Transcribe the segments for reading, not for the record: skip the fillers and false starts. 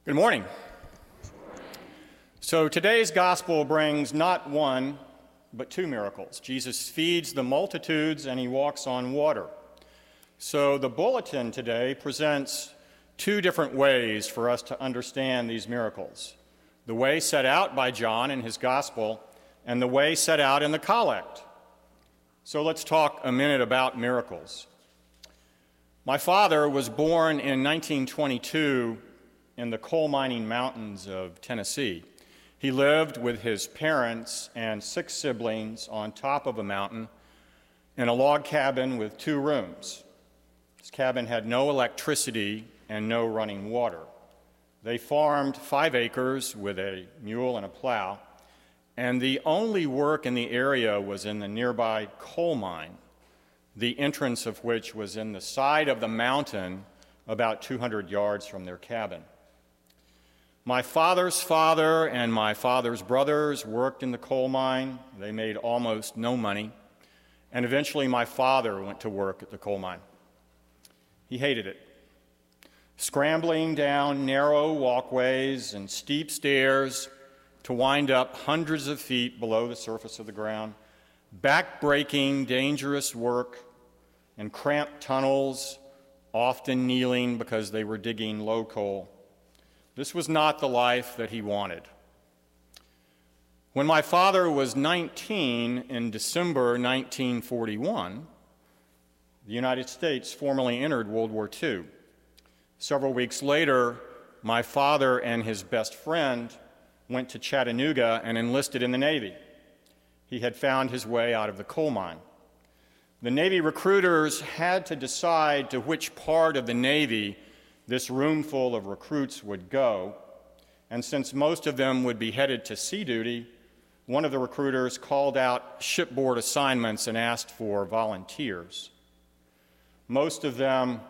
Good morning. So today's gospel brings not one, but two miracles. Jesus feeds the multitudes and he walks on water. So the bulletin today presents two different ways for us to understand these miracles. The way set out by John in his gospel and the way set out in the collect. So let's talk a minute about miracles. My father was born in 1922 in the coal mining mountains of Tennessee. He lived with his parents and 6 siblings on top of a mountain in a log cabin with 2 rooms. This cabin had no electricity and no running water. They farmed 5 acres with a mule and a plow, and the only work in the area was in the nearby coal mine, the entrance of which was in the side of the mountain about 200 yards from their cabin. My father's father and my father's brothers worked in the coal mine. They made almost no money. And eventually my father went to work at the coal mine. He hated it. Scrambling down narrow walkways and steep stairs to wind up hundreds of feet below the surface of the ground, back-breaking, dangerous work, and cramped tunnels, often kneeling because they were digging low coal. This was not the life that he wanted. When my father was 19 in December 1941, the United States formally entered World War II. Several weeks later, my father and his best friend went to Chattanooga and enlisted in the Navy. He had found his way out of the coal mine. The Navy recruiters had to decide to which part of the Navy this room full of recruits would go, and since most of them would be headed to sea duty, one of the recruiters called out shipboard assignments and asked for volunteers. Most of them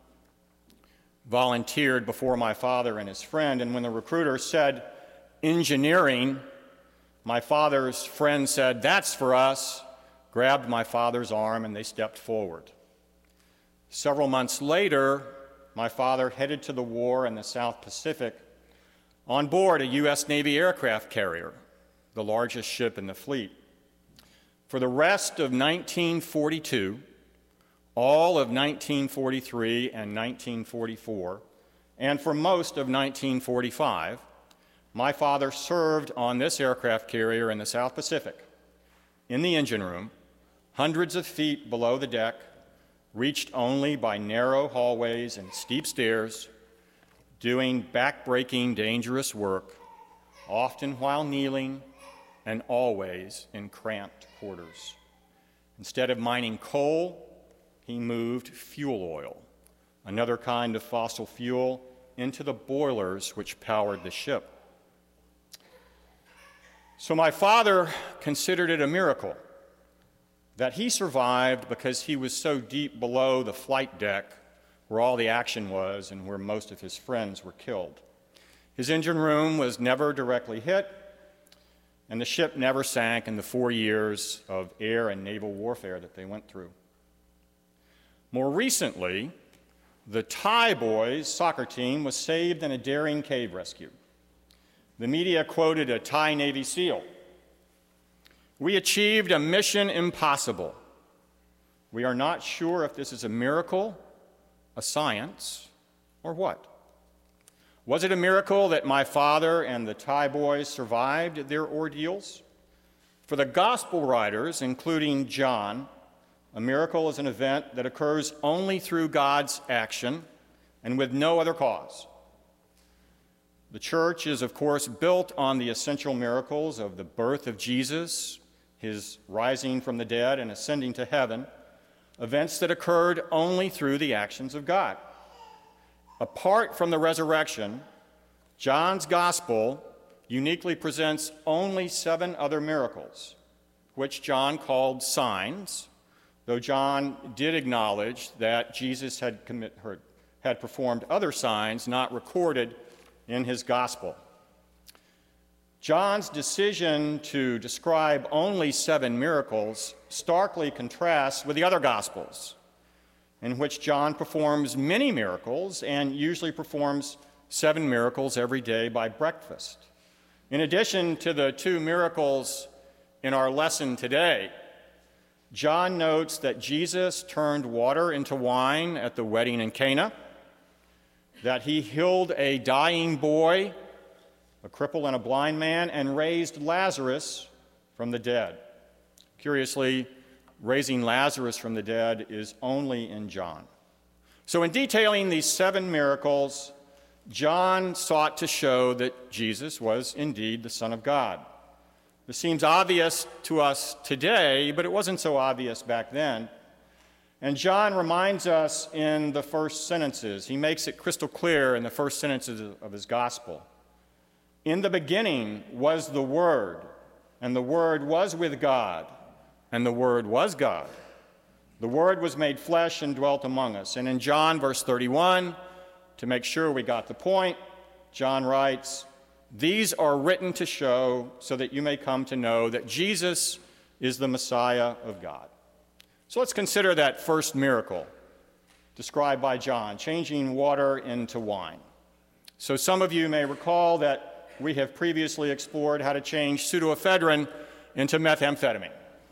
volunteered before my father and his friend, and when the recruiter said engineering, my father's friend said, "That's for us," grabbed my father's arm, and they stepped forward. Several months later, my father headed to the war in the South Pacific on board a U.S. Navy aircraft carrier, the largest ship in the fleet. For the rest of 1942, all of 1943 and 1944, and for most of 1945, my father served on this aircraft carrier in the South Pacific, in the engine room, hundreds of feet below the deck, reached only by narrow hallways and steep stairs, doing back-breaking, dangerous work, often while kneeling and always in cramped quarters. Instead of mining coal, he moved fuel oil, another kind of fossil fuel, into the boilers which powered the ship. So my father considered it a miracle that he survived because he was so deep below the flight deck where all the action was and where most of his friends were killed. His engine room was never directly hit, and the ship never sank in the 4 years of air and naval warfare that they went through. More recently, the Thai boys' soccer team was saved in a daring cave rescue. The media quoted a Thai Navy SEAL. "We achieved a mission impossible. We are not sure if this is a miracle, a science, or what." Was it a miracle that my father and the Thai boys survived their ordeals? For the gospel writers, including John, a miracle is an event that occurs only through God's action and with no other cause. The church is, of course, built on the essential miracles of the birth of Jesus, his rising from the dead and ascending to heaven, events that occurred only through the actions of God. Apart from the resurrection, John's gospel uniquely presents only 7 other miracles, which John called signs, though John did acknowledge that Jesus had performed other signs not recorded in his gospel. John's decision to describe only 7 miracles starkly contrasts with the other Gospels, in which John performs many miracles and usually performs 7 miracles every day by breakfast. In addition to the 2 miracles in our lesson today, John notes that Jesus turned water into wine at the wedding in Cana, that he healed a dying boy, a cripple and a blind man, and raised Lazarus from the dead. Curiously, raising Lazarus from the dead is only in John. So in detailing these 7 miracles, John sought to show that Jesus was indeed the Son of God. This seems obvious to us today, but it wasn't so obvious back then. And John reminds us in the first sentences, he makes it crystal clear in the first sentences of his gospel. In the beginning was the Word, and the Word was with God, and the Word was God. The Word was made flesh and dwelt among us. And in John, verse 31, to make sure we got the point, John writes, "These are written to show so that you may come to know that Jesus is the Messiah of God." So let's consider that first miracle described by John, changing water into wine. So some of you may recall that we have previously explored how to change pseudoephedrine into methamphetamine.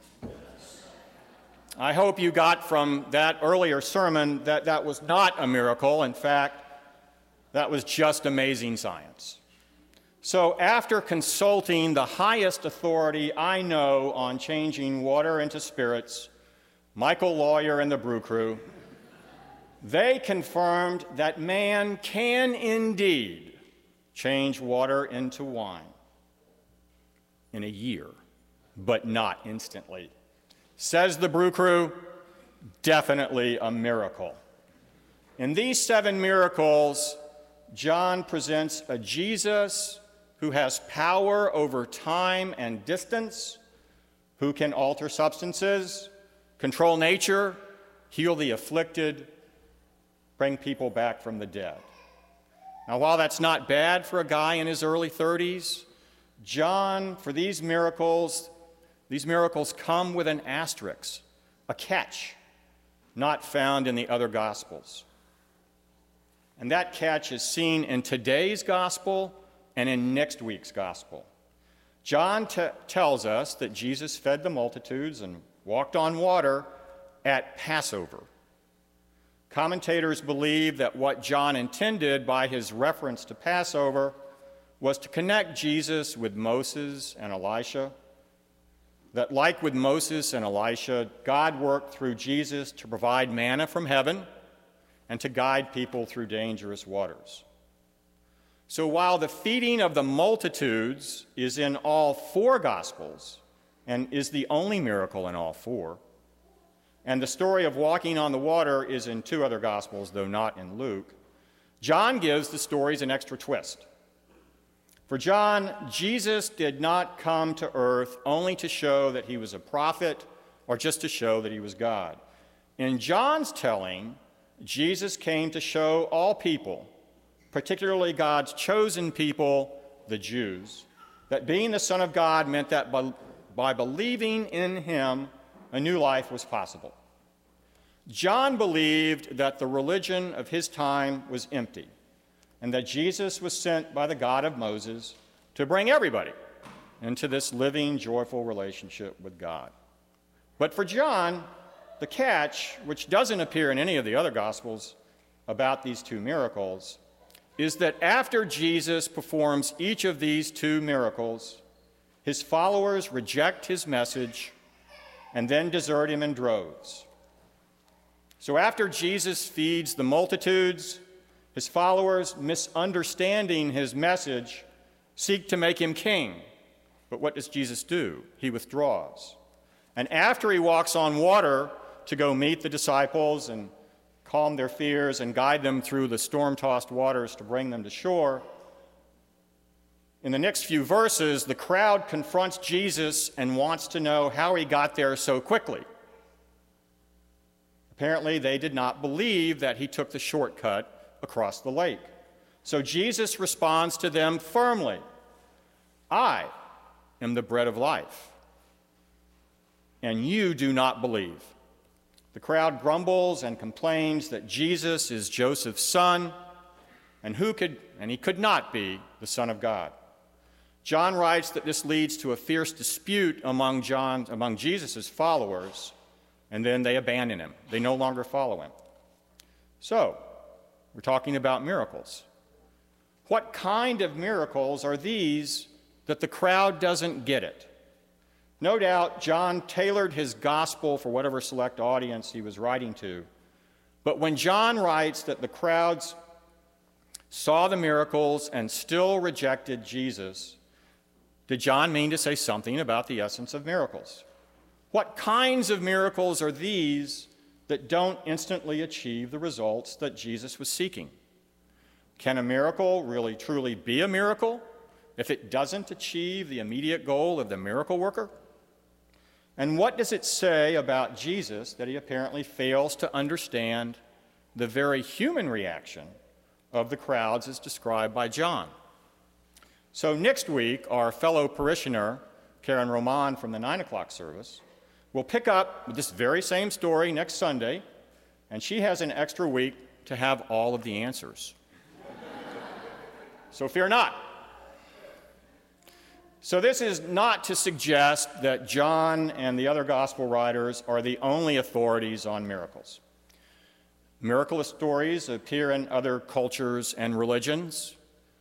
I hope you got from that earlier sermon that that was not a miracle. In fact, that was just amazing science. So after consulting the highest authority I know on changing water into spirits, Michael Lawyer and the Brew Crew, they confirmed that man can indeed change water into wine in a year, but not instantly. Says the Brew Crew, definitely a miracle. In these 7 miracles, John presents a Jesus who has power over time and distance, who can alter substances, control nature, heal the afflicted, bring people back from the dead. Now, while that's not bad for a guy in his early 30s, John, for these miracles come with an asterisk, a catch, not found in the other Gospels. And that catch is seen in today's Gospel and in next week's Gospel. John tells us that Jesus fed the multitudes and walked on water at Passover. Commentators believe that what John intended by his reference to Passover was to connect Jesus with Moses and Elisha, that like with Moses and Elisha, God worked through Jesus to provide manna from heaven and to guide people through dangerous waters. So while the feeding of the multitudes is in all 4 Gospels and is the only miracle in all 4, and the story of walking on the water is in 2 other Gospels, though not in Luke, John gives the stories an extra twist. For John, Jesus did not come to earth only to show that he was a prophet or just to show that he was God. In John's telling, Jesus came to show all people, particularly God's chosen people, the Jews, that being the Son of God meant that by believing in him, a new life was possible. John believed that the religion of his time was empty, and that Jesus was sent by the God of Moses to bring everybody into this living, joyful relationship with God. But for John, the catch, which doesn't appear in any of the other Gospels about these 2 miracles, is that after Jesus performs each of these 2 miracles, his followers reject his message and then desert him in droves. So after Jesus feeds the multitudes, his followers, misunderstanding his message, seek to make him king. But what does Jesus do? He withdraws. And after he walks on water to go meet the disciples and calm their fears and guide them through the storm-tossed waters to bring them to shore, in the next few verses, the crowd confronts Jesus and wants to know how he got there so quickly. Apparently, they did not believe that he took the shortcut across the lake. So Jesus responds to them firmly, "I am the bread of life, and you do not believe." The crowd grumbles and complains that Jesus is Joseph's son, and he could not be the Son of God. John writes that this leads to a fierce dispute among Jesus' followers, and then they abandon him. They no longer follow him. So, we're talking about miracles. What kind of miracles are these that the crowd doesn't get it? No doubt John tailored his gospel for whatever select audience he was writing to. But when John writes that the crowds saw the miracles and still rejected Jesus, did John mean to say something about the essence of miracles? What kinds of miracles are these that don't instantly achieve the results that Jesus was seeking? Can a miracle really truly be a miracle if it doesn't achieve the immediate goal of the miracle worker? And what does it say about Jesus that he apparently fails to understand the very human reaction of the crowds as described by John? So next week, our fellow parishioner, Karen Roman from the 9 o'clock service, will pick up with this very same story next Sunday, and she has an extra week to have all of the answers. So fear not. So this is not to suggest that John and the other gospel writers are the only authorities on miracles. Miracle stories appear in other cultures and religions.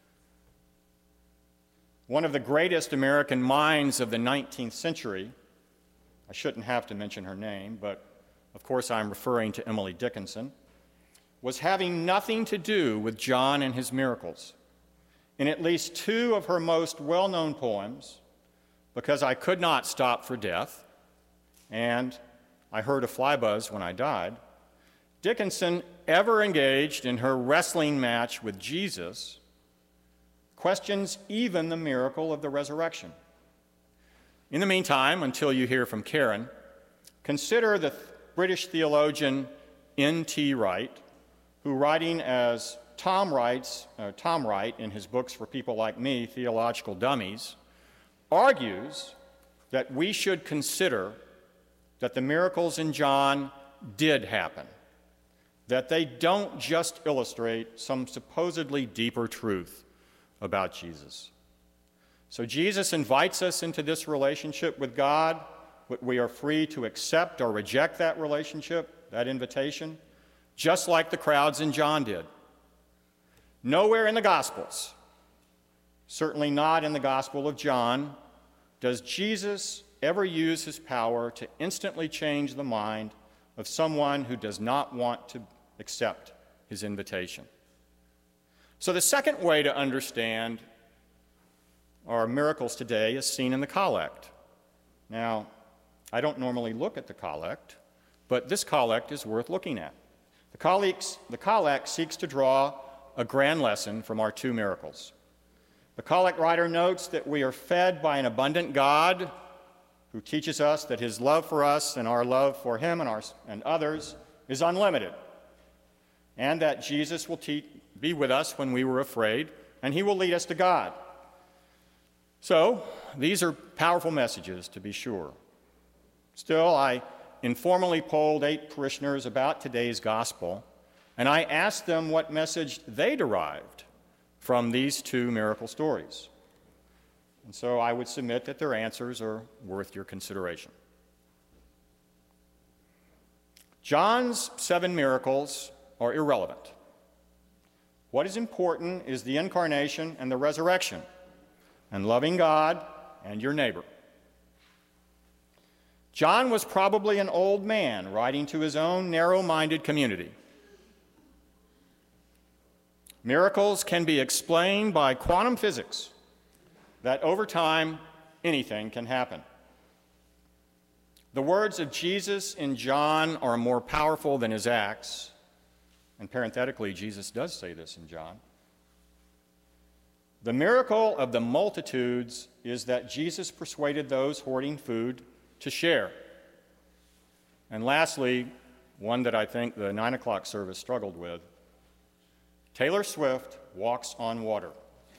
One of the greatest American minds of the 19th century, I shouldn't have to mention her name, but of course I'm referring to Emily Dickinson, was having nothing to do with John and his miracles. In at least 2 of her most well-known poems, Because I Could Not Stop for Death and I Heard a Fly Buzz When I Died, Dickinson ever engaged in her wrestling match with Jesus, questions even the miracle of the resurrection. In the meantime, until you hear from Karen, consider the British theologian N.T. Wright, who, writing as Tom Wright in his books for people like me, Theological Dummies, argues that we should consider that the miracles in John did happen, that they don't just illustrate some supposedly deeper truth about Jesus. So Jesus invites us into this relationship with God. We are free to accept or reject that relationship, that invitation, just like the crowds in John did. Nowhere in the Gospels, certainly not in the Gospel of John, does Jesus ever use his power to instantly change the mind of someone who does not want to accept his invitation. So the second way to understand our miracles today is seen in the collect. Now, I don't normally look at the collect, but this collect is worth looking at. The collect seeks to draw a grand lesson from our 2 miracles. The collect writer notes that we are fed by an abundant God who teaches us that his love for us and our love for him and others is unlimited, and that Jesus will be with us when we were afraid, and he will lead us to God. So, these are powerful messages, to be sure. Still, I informally polled 8 parishioners about today's gospel, and I asked them what message they derived from these 2 miracle stories. And so I would submit that their answers are worth your consideration. John's 7 miracles are irrelevant. What is important is the incarnation and the resurrection, and loving God and your neighbor. John was probably an old man writing to his own narrow-minded community. Miracles can be explained by quantum physics, that over time, anything can happen. The words of Jesus in John are more powerful than his acts, and parenthetically, Jesus does say this in John. The miracle of the multitudes is that Jesus persuaded those hoarding food to share. And lastly, one that I think the 9 o'clock service struggled with, Taylor Swift walks on water.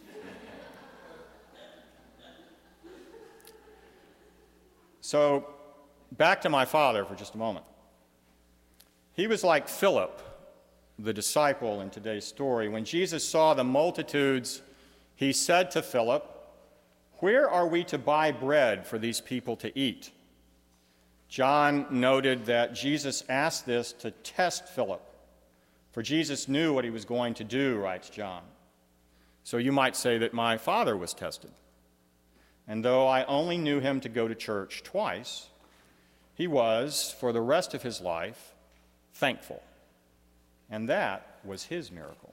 So, back to my father for just a moment. He was like Philip the disciple in today's story. When Jesus saw the multitudes, he said to Philip, "Where are we to buy bread for these people to eat?" John noted that Jesus asked this to test Philip, for Jesus knew what he was going to do, writes John. So you might say that my father was tested. And though I only knew him to go to church twice, he was, for the rest of his life, thankful. And that was his miracle.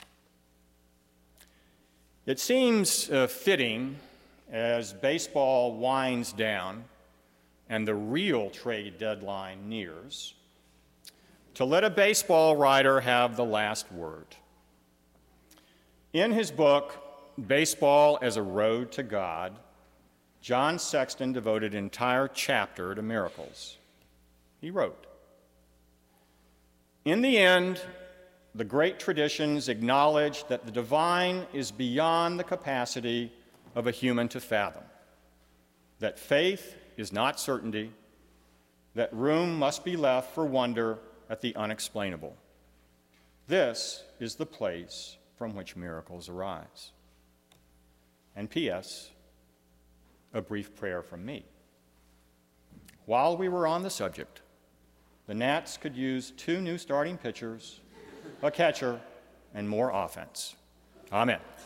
It seems fitting, as baseball winds down and the real trade deadline nears, to let a baseball writer have the last word. In his book, Baseball as a Road to God, John Sexton devoted an entire chapter to miracles. He wrote, "In the end, the great traditions acknowledge that the divine is beyond the capacity of a human to fathom, that faith is not certainty, that room must be left for wonder at the unexplainable. This is the place from which miracles arise." And P.S., a brief prayer from me. While we were on the subject, the Nats could use 2 new starting pitchers, a catcher, and more offense. Amen.